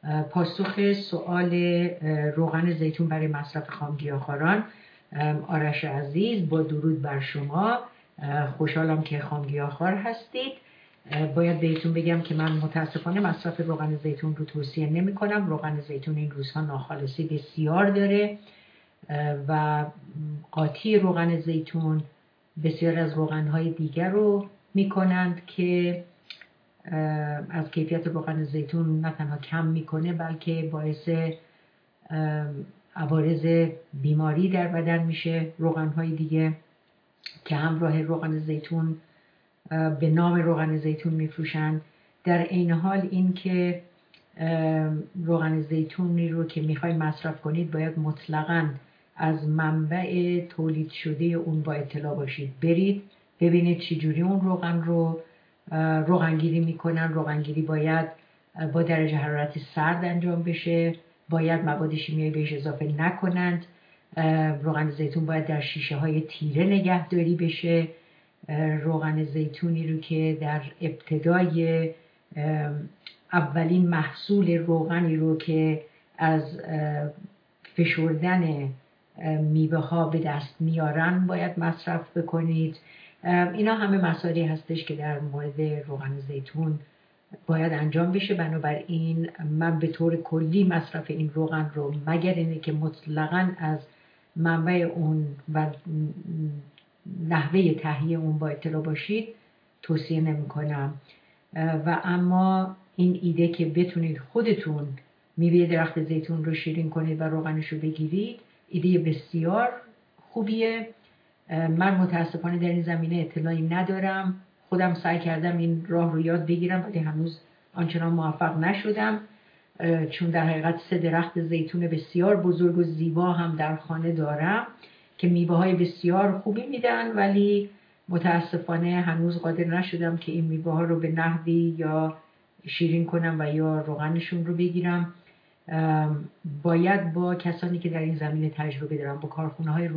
پاسخ سوال روغن زیتون برای مصرف خامگیاخواران. آرش عزیز، با درود بر شما. خوشحالم که خامگیاخوار هستید. باید بهتون بگم که من متاسفانه مصرف روغن زیتون رو توصیه نمی کنم. روغن زیتون این روزها ناخالصی بسیار داره و قاطی روغن زیتون بسیار از روغنهای دیگر رو می کنند که از کیفیت روغن زیتون نه تنها کم میکنه بلکه باعث عوارض بیماری در بدن میشه. روغنهای دیگه که همراه روغن زیتون به نام روغن زیتون میفروشند، در عین حال این که روغن زیتونی رو که میخوای مصرف کنید باید مطلقاً از منبع تولید شده اون با اطلاع باشید. برید ببینید چجوری اون روغن رو روغنگیری میکنن. روغنگیری باید با درجه حرارت سرد انجام بشه، باید مواد شیمیایی بهش اضافه نکنند. روغن زیتون باید در شیشه های تیره نگهداری بشه. روغن زیتونی رو که در ابتدای اولین محصول روغنی رو که از فشردن میوه ها به دست میارن باید مصرف بکنید. اینا همه مسائلی هستش که در مورد روغن زیتون باید انجام بشه. بنابراین من به طور کلی مصرف این روغن رو مگر اینه که مطلقاً از منبع اون و نحوه تهیه اون با اطلاع باشید توصیه نمی کنم. و اما این ایده که بتونید خودتون میوه درخت زیتون رو شیرین کنید و روغنش رو بگیرید ایده بسیار خوبیه. من متاسفانه در این زمینه اطلاعی ندارم. خودم سعی کردم این راه رو یاد بگیرم ولی هنوز آنچنان موفق نشدم، چون در حقیقت 3 درخت زیتون بسیار بزرگ و زیبا هم در خانه دارم که میوه های بسیار خوبی میدن، ولی متاسفانه هنوز قادر نشدم که این میوه ها رو به نحوی یا شیرین کنم و یا روغنشون رو بگیرم. باید با کسانی که در این زمینه تجربه دارن، با کارخونه های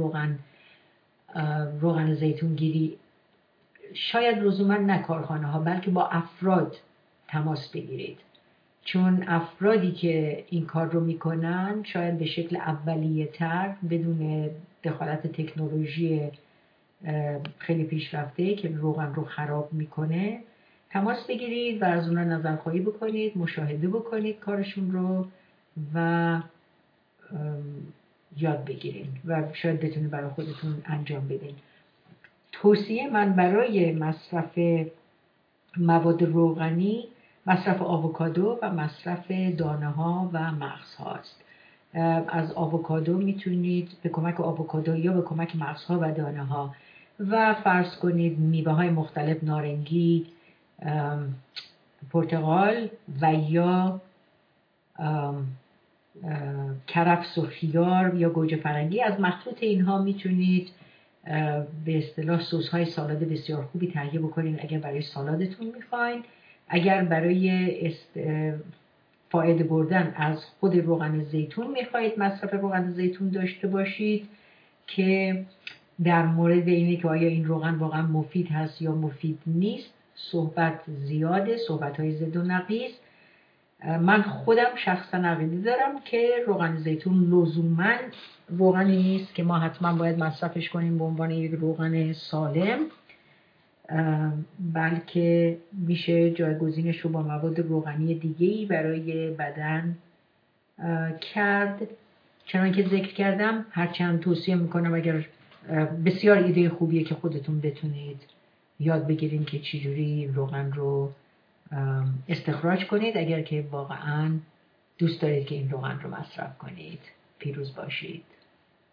روغن زیتون گیری، شاید لزوما نه کارخانه ها بلکه با افراد تماس بگیرید، چون افرادی که این کار رو میکنن شاید به شکل اولیه تر بدون دخالت تکنولوژی خیلی پیشرفته که روغن رو خراب میکنه تماس بگیرید و از اونها نظرخواهی بکنید، مشاهده بکنید کارشون رو و یاد بگیرید و شاید بتونید برای خودتون انجام بدین. توصیه من برای مصرف مواد روغنی مصرف آووکادو و مصرف دانه ها و مغز هاست. از آووکادو میتونید به کمک آووکادو یا به کمک مغز ها و دانه ها و فرض کنید میوه های مختلف، نارنگی، پرتقال و یا کرفس و خیار یا گوجه فرنگی، از مخلوط اینها میتونید به اصطلاح سس های سالاد بسیار خوبی تهیه بکنید اگر برای سالادتون میخواین. اگر برای فایده بردن از خود روغن زیتون میخواید مصرف روغن زیتون داشته باشید که در مورد اینه که آیا این روغن واقعا مفید هست یا مفید نیست صحبت زیاده، صحبت های زد و نقیض. من خودم شخصا عقیده دارم که روغن زیتون لزوما روغنی نیست که ما حتما باید مصرفش کنیم به عنوان یک روغن سالم، بلکه میشه جایگزینش رو با مواد روغنی دیگه‌ای برای بدن کرد. چنانکه ذکر کردم هرچند توصیه میکنم اگر بسیار ایده خوبیه که خودتون بتونید یاد بگیرین که چجوری روغن رو استخراج کنید اگر که واقعا دوست دارید که این روغن رو مصرف کنید. پیروز باشید.